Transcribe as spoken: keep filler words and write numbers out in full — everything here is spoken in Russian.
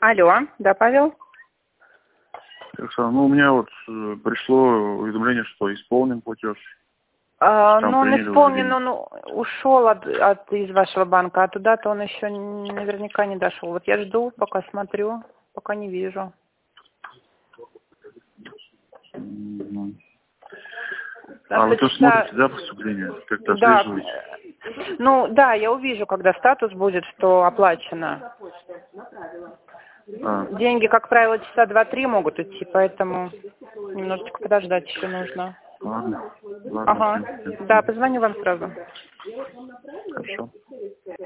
Алло, да, Павел? Оксана, ну у меня вот э, пришло уведомление, что исполнен платеж. А, Там ну, он приняли исполнен, уже он ушел от, от из вашего банка, а туда-то он еще н- наверняка не дошел. Вот я жду, пока смотрю, пока не вижу. деньги. А А вы что тоже часа... смотрите, да, поступление? Как-то Да, отслеживаете? э, ну да, я увижу, когда статус будет, что оплачено. А, Деньги, как правило, часа два-три могут идти, поэтому немножечко подождать еще нужно. ладно, ладно, Ага, всё, всё. да, позвоню вам сразу. Хорошо.